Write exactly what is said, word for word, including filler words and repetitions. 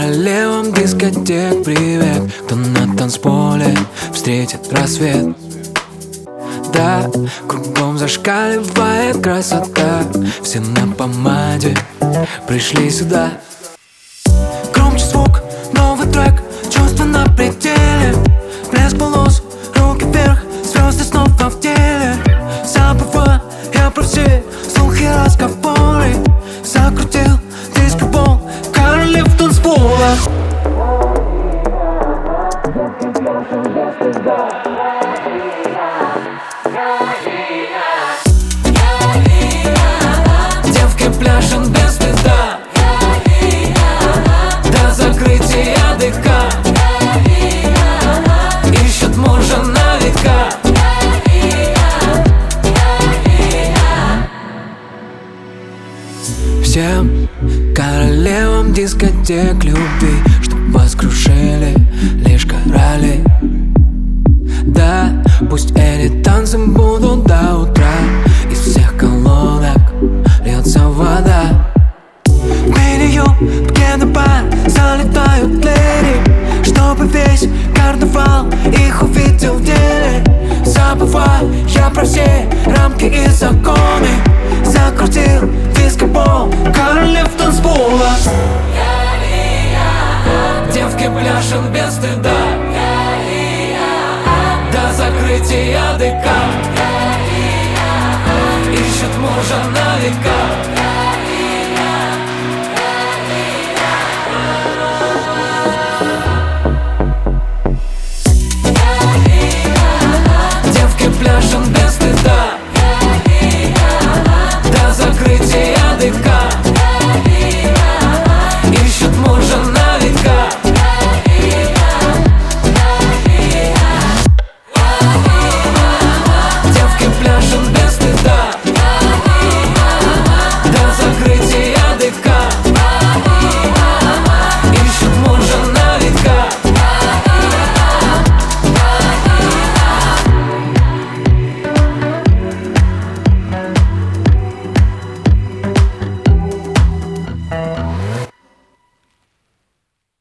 королевам дискотек привет. Кто на танцполе встретит рассвет. Да, кругом зашкаливает красота. Все на помаде пришли сюда. Громче звук, новый трек, чувства на пределе. Блеск волос, руки вверх, звезды снова в деле. Забываю я про все слухи, разговоры. Закрутил диско-бол, королев танцпола. Девки пляшут без стыда до закрытия ДК. Ищут мужа на века. Всем королевам дискотек любви, чтоб вас крушили лишь короли. Да, пусть эти танцы будут до утра. Из всех колонок льется вода. Меню, пьяный бар, залетают леди, чтобы весь карнавал их увидел в деле. Забываю я про все рамки и законы. Закрутил диско-бол, королев танцпола. Девки пляшут без стыда до закрытия ДК. Ищут мужа на века.